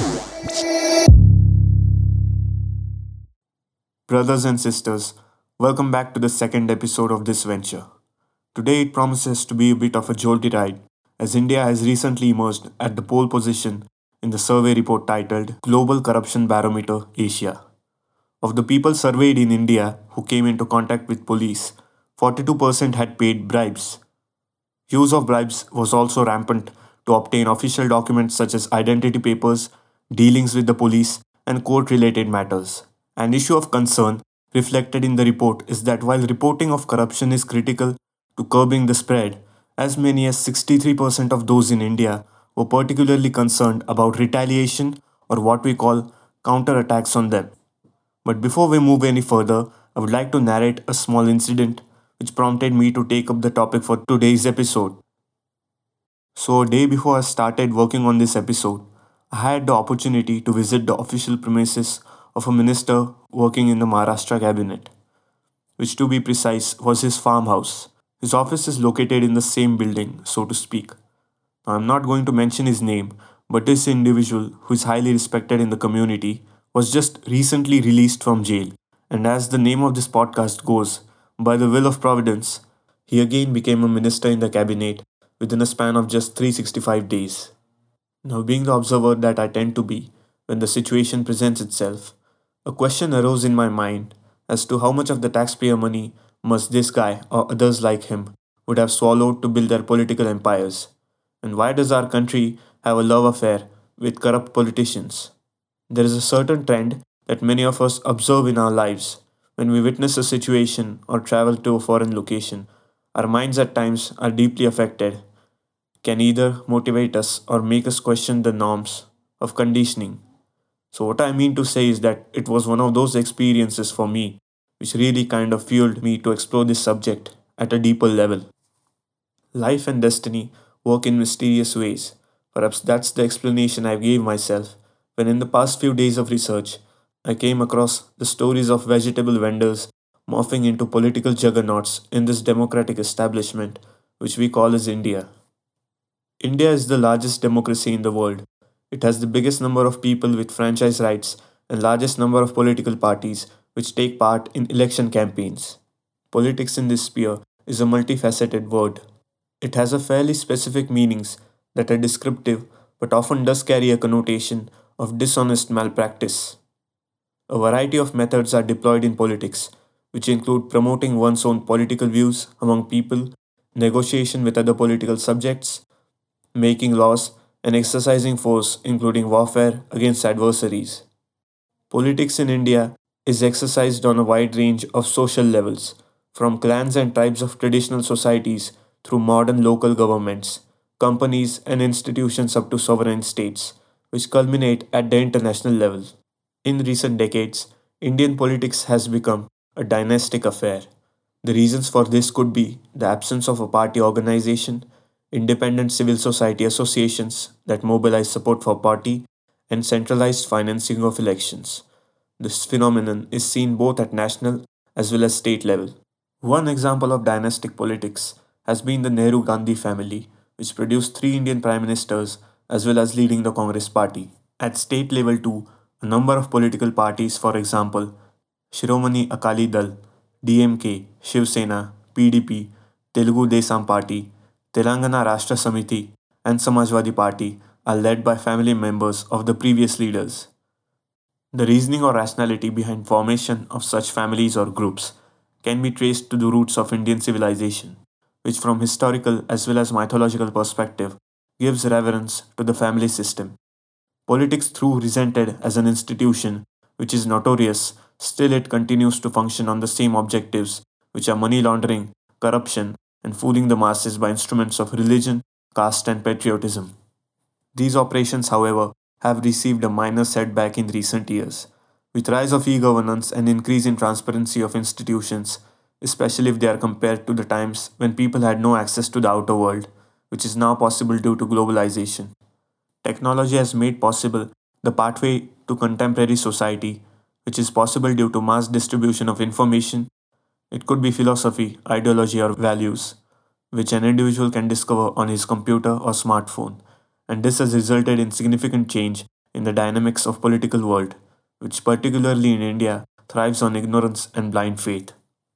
Brothers and sisters, welcome back to the second episode of this venture. Today it promises to be a bit of a jolty ride, as India has recently emerged at the pole position in the survey report titled Global Corruption Barometer Asia. Of the people surveyed in India who came into contact with police, 42% had paid bribes. Use of bribes was also rampant to obtain official documents such as identity papers, dealings with the police, and court related matters. An issue of concern reflected in the report is that while reporting of corruption is critical to curbing the spread, as many as 63% of those in India were particularly concerned about retaliation or what we call counterattacks on them. But before we move any further, I would like to narrate a small incident which prompted me to take up the topic for today's episode. So, a day before I started working on this episode, I had the opportunity to visit the official premises of a minister working in the Maharashtra cabinet, which, to be precise, was his farmhouse. His office is located in the same building, so to speak. Now, I'm not going to mention his name, but this individual, who is highly respected in the community, was just recently released from jail. And as the name of this podcast goes, by the will of Providence, he again became a minister in the cabinet within a span of just 365 days. Now, being the observer that I tend to be when the situation presents itself, a question arose in my mind as to how much of the taxpayer money must this guy or others like him would have swallowed to build their political empires. And why does our country have a love affair with corrupt politicians? There is a certain trend that many of us observe in our lives. When we witness a situation or travel to a foreign location, our minds at times are deeply affected, can either motivate us or make us question the norms of conditioning. So, what I mean to say is that it was one of those experiences for me which really kind of fueled me to explore this subject at a deeper level. Life and destiny work in mysterious ways. Perhaps that's the explanation I gave myself when, in the past few days of research, I came across the stories of vegetable vendors morphing into political juggernauts in this democratic establishment which we call as India. India is the largest democracy in the world. It has the biggest number of people with franchise rights and largest number of political parties which take part in election campaigns. Politics in this sphere is a multifaceted word. It has a fairly specific meanings that are descriptive but often does carry a connotation of dishonest malpractice. A variety of methods are deployed in politics, which include promoting one's own political views among people, negotiation with other political subjects, making laws, and exercising force, including warfare against adversaries. Politics in India is exercised on a wide range of social levels, from clans and tribes of traditional societies through modern local governments, companies, and institutions up to sovereign states, which culminate at the international level. In recent decades, Indian politics has become a dynastic affair. The reasons for this could be the absence of a party organization, independent civil society associations that mobilize support for party, and centralized financing of elections. This phenomenon is seen both at national as well as state level. One example of dynastic politics has been the Nehru Gandhi family, which produced three Indian prime ministers as well as leading the Congress party. At state level, too, a number of political parties, for example, Shiromani Akali Dal, DMK, Shiv Sena, PDP, Telugu Desam Party, Telangana Rashtra Samiti, and Samajwadi Party, are led by family members of the previous leaders. The reasoning or rationality behind formation of such families or groups can be traced to the roots of Indian civilization, which from historical as well as mythological perspective gives reverence to the family system. Politics, though resented as an institution which is notorious, still it continues to function on the same objectives, which are money laundering, corruption, and fooling the masses by instruments of religion, caste, and patriotism. These operations, however, have received a minor setback in recent years. With rise of e-governance and increase in transparency of institutions, especially if they are compared to the times when people had no access to the outer world, which is now possible due to globalization. Technology has made possible the pathway to contemporary society, which is possible due to mass distribution of information. It could be philosophy, ideology, or values, which an individual can discover on his computer or smartphone. And this has resulted in significant change in the dynamics of political world, which particularly in India thrives on ignorance and blind faith.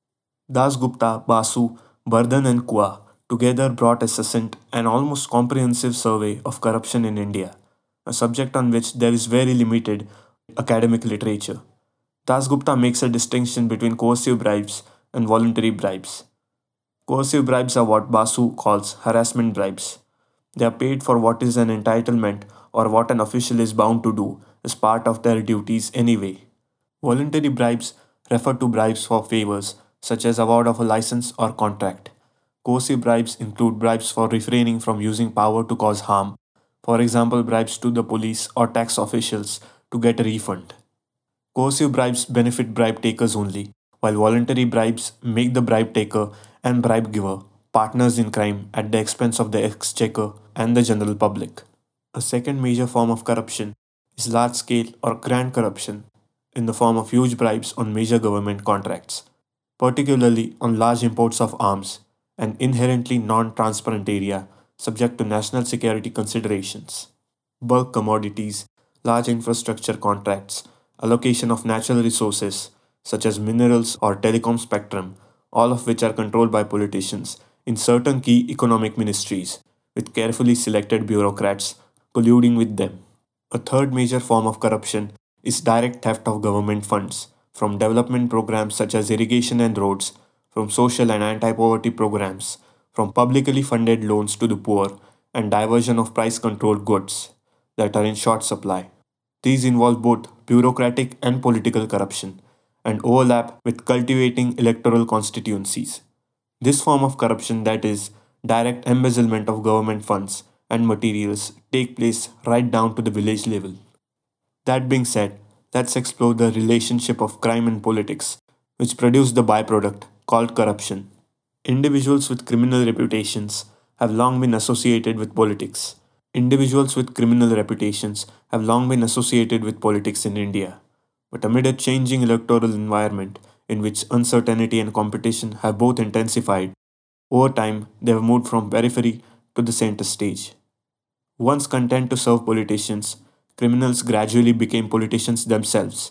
Das Gupta, Basu, Bardhan and Kua together brought a succinct and almost comprehensive survey of corruption in India, a subject on which there is very limited academic literature. Das Gupta makes a distinction between coercive bribes and voluntary bribes. Coercive bribes are what Basu calls harassment bribes. They are paid for what is an entitlement or what an official is bound to do as part of their duties anyway. Voluntary bribes refer to bribes for favors, such as award of a license or contract. Coercive bribes include bribes for refraining from using power to cause harm, for example, bribes to the police or tax officials to get a refund. Coercive bribes benefit bribe takers only, while voluntary bribes make the bribe taker and bribe giver partners in crime at the expense of the exchequer and the general public. A second major form of corruption is large scale or grand corruption in the form of huge bribes on major government contracts, particularly on large imports of arms, an inherently non transparent area subject to national security considerations. Bulk commodities, large infrastructure contracts, allocation of natural resources such as minerals or telecom spectrum, all of which are controlled by politicians in certain key economic ministries, with carefully selected bureaucrats colluding with them. A third major form of corruption is direct theft of government funds from development programs such as irrigation and roads, from social and anti poverty programs, from publicly funded loans to the poor, and diversion of price controlled goods that are in short supply. These involve both bureaucratic and political corruption and overlap with cultivating electoral constituencies. This form of corruption, that is, direct embezzlement of government funds and materials, take place right down to the village level. That being said, let's explore the relationship of crime and politics, which produce the byproduct called corruption. Individuals with criminal reputations have long been associated with politics. Individuals with criminal reputations have long been associated with politics in India. But amid a changing electoral environment in which uncertainty and competition have both intensified, over time they have moved from periphery to the center stage. Once content to serve politicians, criminals gradually became politicians themselves.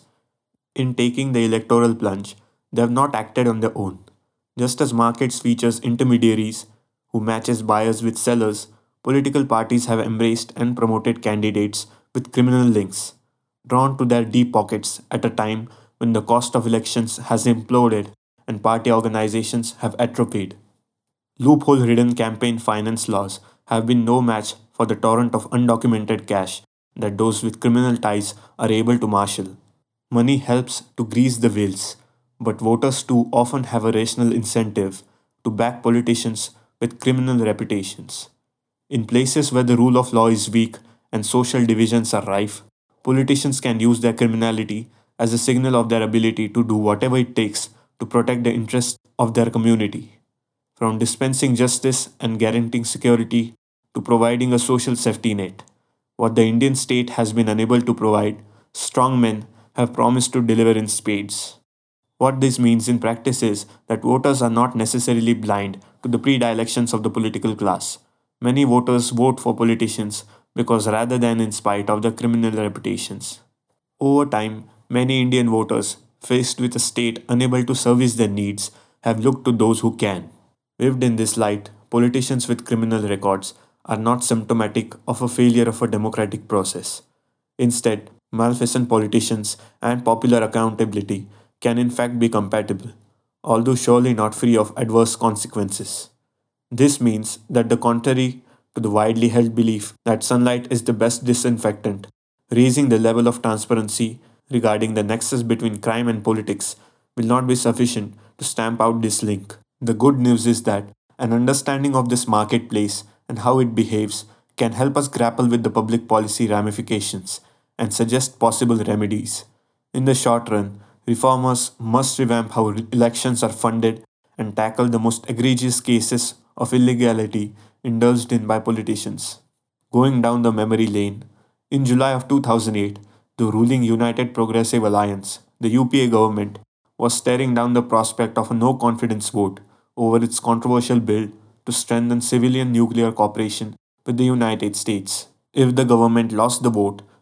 In taking the electoral plunge, they have not acted on their own. Just as markets features intermediaries who matches buyers with sellers, political parties have embraced and promoted candidates with criminal links, drawn to their deep pockets at a time when the cost of elections has imploded and party organizations have atrophied. Loophole ridden campaign finance laws have been no match for the torrent of undocumented cash that those with criminal ties are able to marshal. Money helps to grease the wheels, but voters too often have a rational incentive to back politicians with criminal reputations. In places where the rule of law is weak and social divisions are rife, politicians can use their criminality as a signal of their ability to do whatever it takes to protect the interests of their community. From dispensing justice and guaranteeing security to providing a social safety net. What the Indian state has been unable to provide, strong men have promised to deliver in spades. What this means in practice is that voters are not necessarily blind to the predilections of the political class. Many voters vote for politicians because rather than in spite of their criminal reputations. Over time, many Indian voters, faced with a state unable to service their needs, have looked to those who can. Viewed in this light, politicians with criminal records are not symptomatic of a failure of a democratic process. Instead, malfeasant politicians and popular accountability can in fact be compatible, although surely not free of adverse consequences. This means that, the contrary to the widely held belief that sunlight is the best disinfectant, raising the level of transparency regarding the nexus between crime and politics will not be sufficient to stamp out this link. The good news is that an understanding of this marketplace and how it behaves can help us grapple with the public policy ramifications and suggest possible remedies. In the short run, reformers must revamp how elections are funded and tackle the most egregious cases of illegality indulged in by politicians. Going down the memory lane, in July of 2008, the ruling United Progressive Alliance, the UPA government, was staring down the prospect of a no confidence vote over its controversial bill to strengthen civilian nuclear cooperation with the United States. If the government lost the vote,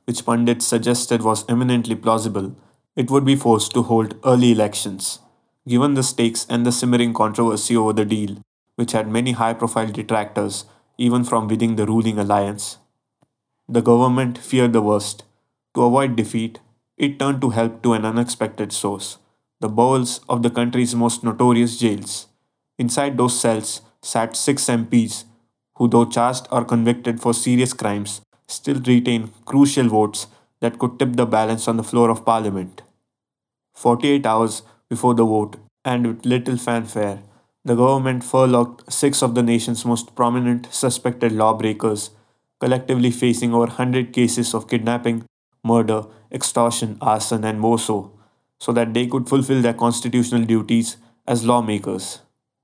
which pundits suggested was eminently plausible, it would be forced to hold early elections. Given the stakes and the simmering controversy over the deal, which had many high profile detractors, even from within the ruling alliance, the government feared the worst. To avoid defeat, it turned to help to an unexpected source the bowels of the country's most notorious jails. Inside those cells sat six MPs who, though charged or convicted for serious crimes, still retained crucial votes that could tip the balance on the floor of parliament. 48 hours before the vote, and with little fanfare, the government furloughed six of the nation's most prominent suspected lawbreakers, collectively facing over 100 cases of kidnapping, murder, extortion, arson, and more so that they could fulfill their constitutional duties as lawmakers.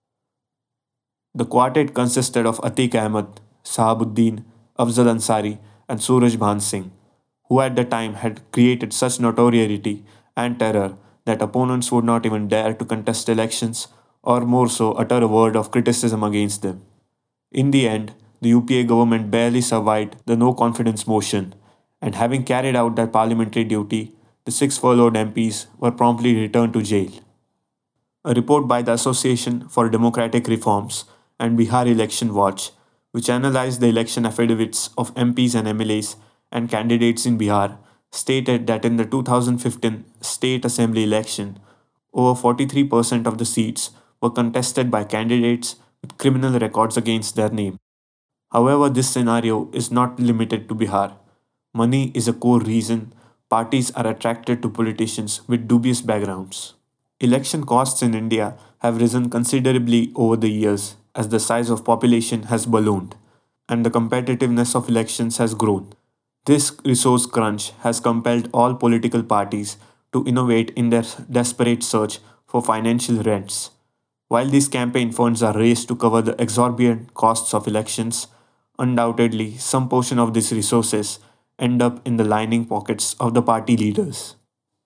The quartet consisted of Atiq Ahmed, Sahabuddin, Afzal Ansari, and Suraj Bhan Singh, who at the time had created such notoriety and terror that opponents would not even dare to contest elections or more so utter a word of criticism against them. In the end, the UPA government barely survived the no confidence motion, and having carried out their parliamentary duty, the six furloughed MPs were promptly returned to jail. A report by the Association for Democratic Reforms and Bihar Election Watch, which analyzed the election affidavits of MPs and MLAs and candidates in Bihar, stated that in the 2015 state assembly election, over 43% of the seats were contested by candidates with criminal records against their name. However, this scenario is not limited to Bihar. Money is a core reason parties are attracted to politicians with dubious backgrounds. Election costs in India have risen considerably over the years as the size of population has ballooned and the competitiveness of elections has grown. This resource crunch has compelled all political parties to innovate in their desperate search for financial rents. While these campaign funds are raised to cover the exorbitant costs of elections, undoubtedly some portion of these resources end up in the lining pockets of the party leaders.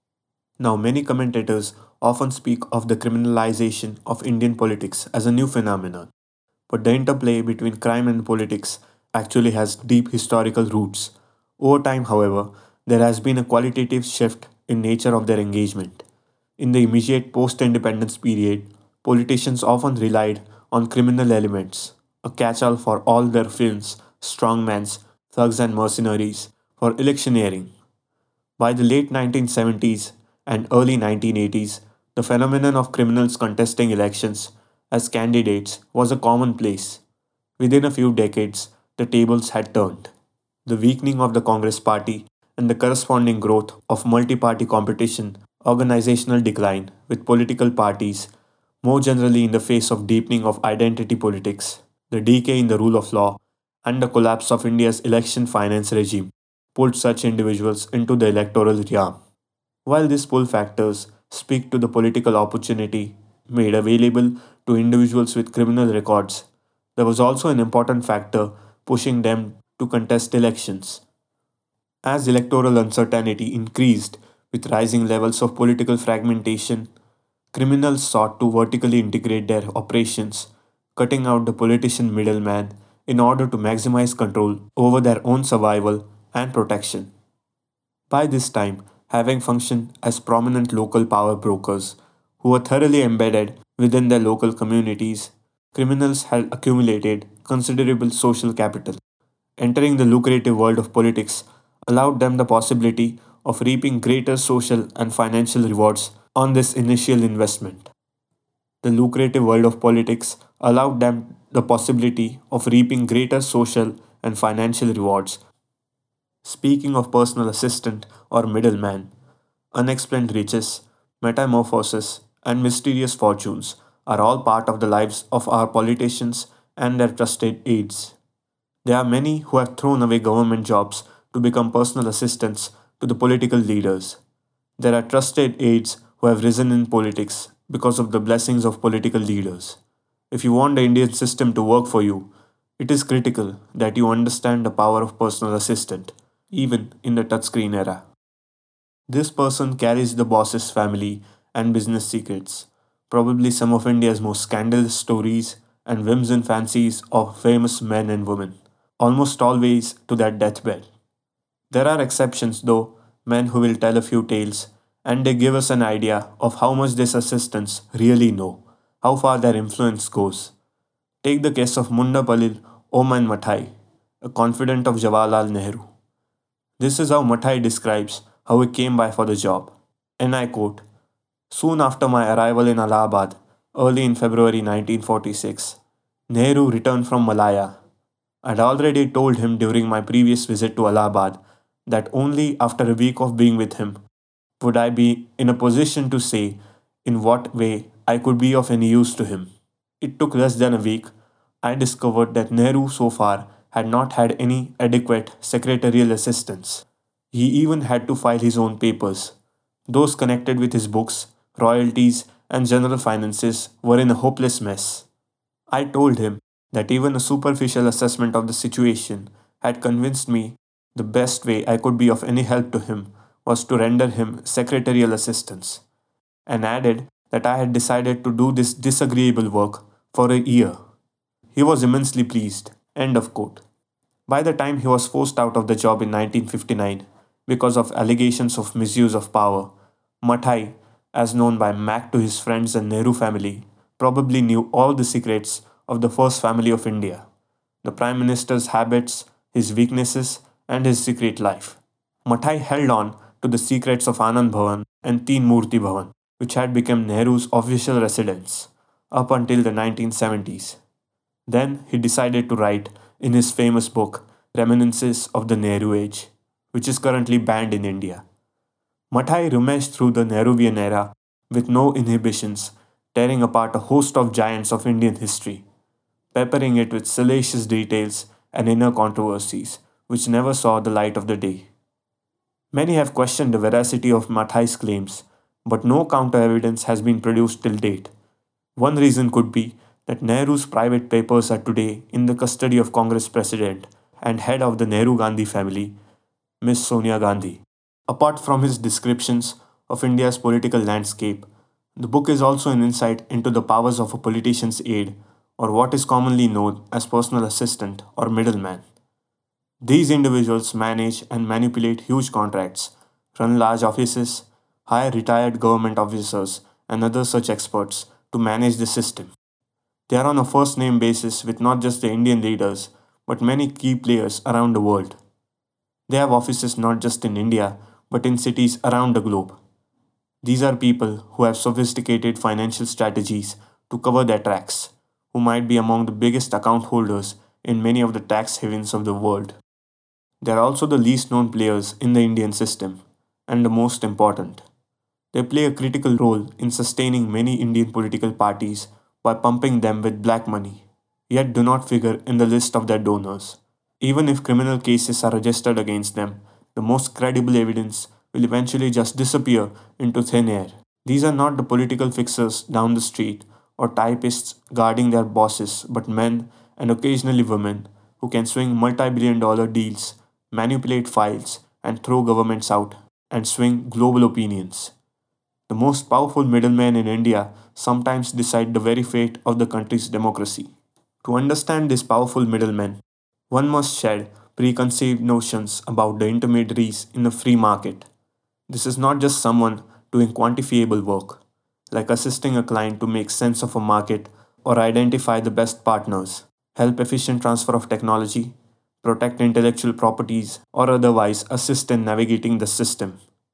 Now, many commentators often speak of the criminalization of Indian politics as a new phenomenon, but the interplay between crime and politics actually has deep historical roots. Over time, however, there has been a qualitative shift in nature of their engagement. In the immediate post independence period, politicians often relied on criminal elements, a catch all for all their films, strongmans, thugs, and mercenaries, for electioneering. By the late 1970s and early 1980s, the phenomenon of criminals contesting elections as candidates was a commonplace. Within a few decades, the tables had turned. The weakening of the Congress party and the corresponding growth of multi party competition, organizational decline with political parties, more generally in the face of deepening of identity politics, the decay in the rule of law, and the collapse of India's election finance regime pulled such individuals into the electoral realm. While these pull factors speak to the political opportunity made available to individuals with criminal records, there was also an important factor pushing them to contest elections. As electoral uncertainty increased with rising levels of political fragmentation, criminals sought to vertically integrate their operations, cutting out the politician middleman in order to maximize control over their own survival and protection. By this time, having functioned as prominent local power brokers who were thoroughly embedded within their local communities, criminals had accumulated considerable social capital. Entering the lucrative world of politics allowed them the possibility of reaping greater social and financial rewards on this initial investment. The lucrative world of politics allowed them the possibility of reaping greater social and financial rewards. Speaking of personal assistant or middleman, unexplained riches, metamorphosis, and mysterious fortunes are all part of the lives of our politicians and their trusted aides. There are many who have thrown away government jobs to become personal assistants to the political leaders. There are trusted aides who have risen in politics because of the blessings of political leaders. If you want the Indian system to work for you, it is critical that you understand the power of personal assistant, even in the touchscreen era. This person carries the boss's family and business secrets, probably some of India's most scandalous stories and whims and fancies of famous men and women, almost always to their deathbed. There are exceptions, though, men who will tell a few tales, and they give us an idea of how much these assistants really know, how far their influence goes. Take the case of Munda Palil Oman Mathai, a confidant of Jawaharlal Nehru. This is how Mathai describes how he came by for the job. And I quote, soon after my arrival in Allahabad, early in February 1946, Nehru returned from Malaya. I had already told him during my previous visit to Allahabad that only after a week of being with him would I be in a position to say in what way I could be of any use to him. It took less than a week. I discovered that Nehru so far had not had any adequate secretarial assistance. He even had to file his own papers. Those connected with his books, royalties, and general finances were in a hopeless mess. I told him that even a superficial assessment of the situation had convinced me the best way I could be of any help to him was to render him secretarial assistance, and added that I had decided to do this disagreeable work for a year. He was immensely pleased. End of quote. By the time he was forced out of the job in 1959 because of allegations of misuse of power, Mathai, as known by Mac to his friends and Nehru family, probably knew all the secrets of the first family of India, the Prime Minister's habits, his weaknesses, and his secret life. Mathai held on to the secrets of Anand Bhavan and Teen Murti Bhavan, which had become Nehru's official residence up until the 1970s. Then he decided to write in his famous book, Reminiscences of the Nehru Age, which is currently banned in India. Mathai rummaged through the Nehruvian era with no inhibitions, tearing apart a host of giants of Indian history, peppering it with salacious details and inner controversies which never saw the light of the day. Many have questioned the veracity of Mathai's claims, but no counter evidence has been produced till date. One reason could be that Nehru's private papers are today in the custody of Congress President and head of the Nehru Gandhi family, Miss Sonia Gandhi. Apart from his descriptions of India's political landscape, the book is also an insight into the powers of a politician's aide, or what is commonly known as personal assistant or middleman. These individuals manage and manipulate huge contracts, run large offices, hire retired government officers, and other such experts to manage the system. They are on a first name basis with not just the Indian leaders, but many key players around the world. They have offices not just in India, but in cities around the globe. These are people who have sophisticated financial strategies to cover their tracks, who might be among the biggest account holders in many of the tax havens of the world. They are also the least known players in the Indian system, and the most important. They play a critical role in sustaining many Indian political parties by pumping them with black money, yet do not figure in the list of their donors. Even if criminal cases are registered against them, the most credible evidence will eventually just disappear into thin air. These are not the political fixers down the street or typists guarding their bosses, but men and occasionally women who can swing multi-billion-dollar deals, manipulate files, and throw governments out and swing global opinions. The most powerful middlemen in India sometimes decide the very fate of the country's democracy. To understand these powerful middlemen, one must shed preconceived notions about the intermediaries in a free market. This is not just someone doing quantifiable work, like assisting a client to make sense of a market or identify the best partners, help efficient transfer of technology, protect intellectual properties, or otherwise assist in navigating the system.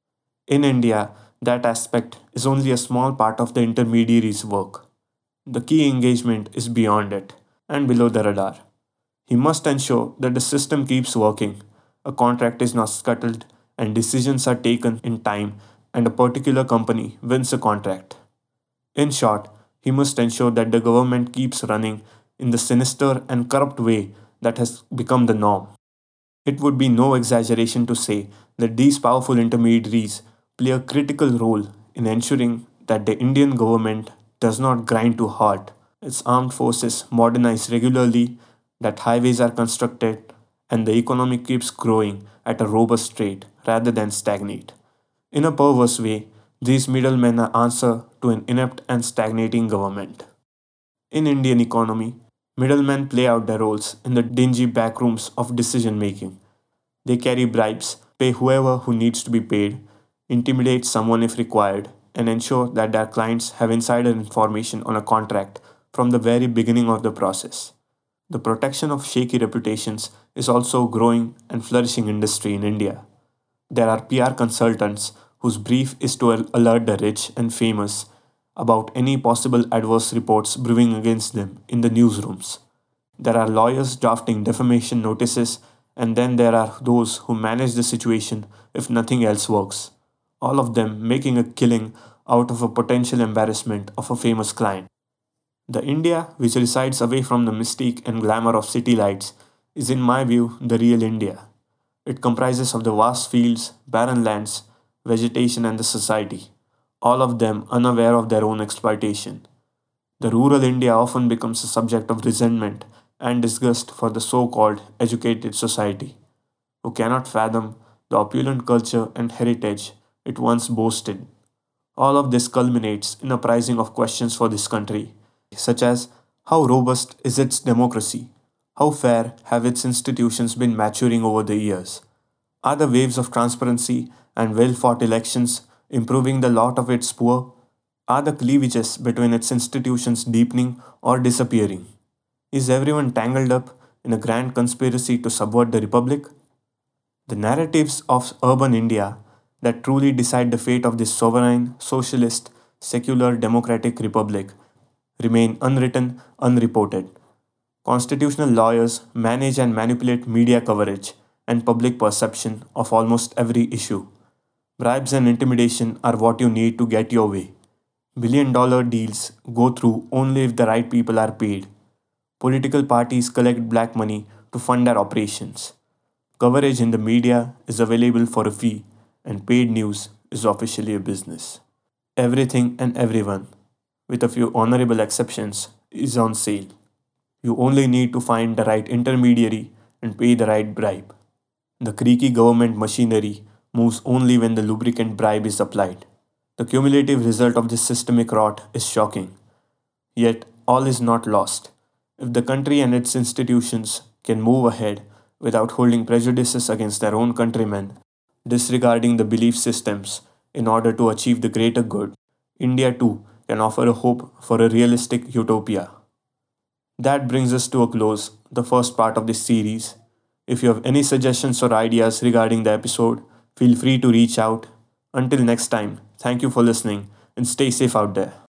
In India, that aspect is only a small part of the intermediary's work. The key engagement is beyond it and below the radar. He must ensure that the system keeps working, a contract is not scuttled, and decisions are taken in time, and a particular company wins a contract. In short, he must ensure that the government keeps running in the sinister and corrupt way that has become the norm. It would be no exaggeration to say that these powerful intermediaries play a critical role in ensuring that the Indian government does not grind to halt, its armed forces modernize regularly, that highways are constructed, and the economy keeps growing at a robust rate rather than stagnate. In a perverse way, these middlemen are answer to an inept and stagnating government. In Indian economy, middlemen play out their roles in the dingy backrooms of decision making. They carry bribes pay whoever who needs to be paid, intimidate someone if required, and ensure that their clients have insider information on a contract from the very beginning of the process. The protection of shaky reputations is also a growing and flourishing industry in India. There are PR consultants whose brief is to alert the rich and famous about any possible adverse reports brewing against them in the newsrooms. There are lawyers drafting defamation notices, and then there are those who manage the situation if nothing else works. All of them making a killing out of a potential embarrassment of a famous client. The India which resides away from the mystique and glamour of city lights is, in my view, the real India. It comprises of the vast fields, barren lands, vegetation, and the society, all of them unaware of their own exploitation. The rural India often becomes a subject of resentment and disgust for the so called educated society, who cannot fathom the opulent culture and heritage it once boasted. All of this culminates in a prising of questions for this country, such as how robust is its democracy? How fair have its institutions been maturing over the years? Are the waves of transparency and well fought elections improving the lot of its poor? Are the cleavages between its institutions deepening or disappearing? Is everyone tangled up in a grand conspiracy to subvert the republic? The narratives of urban India that truly decide the fate of this sovereign, socialist, secular, democratic republic remain unwritten, unreported. Constitutional lawyers manage and manipulate media coverage and public perception of almost every issue. Bribes and intimidation are what you need to get your way. $1 billion deals go through only if the right people are paid. Political parties collect black money to fund their operations. Coverage in the media is available for a fee, and paid news is officially a business. Everything and everyone, with a few honorable exceptions, is on sale. You only need to find the right intermediary and pay the right bribe. The creaky government machinery moves only when the lubricant bribe is applied. The cumulative result of this systemic rot is shocking. Yet, all is not lost. If the country and its institutions can move ahead without holding prejudices against their own countrymen, disregarding the belief systems in order to achieve the greater good, India too can offer a hope for a realistic utopia. That brings us to a close, the first part of this series. If you have any suggestions or ideas regarding the episode, feel free to reach out. Until next time, thank you for listening and stay safe out there.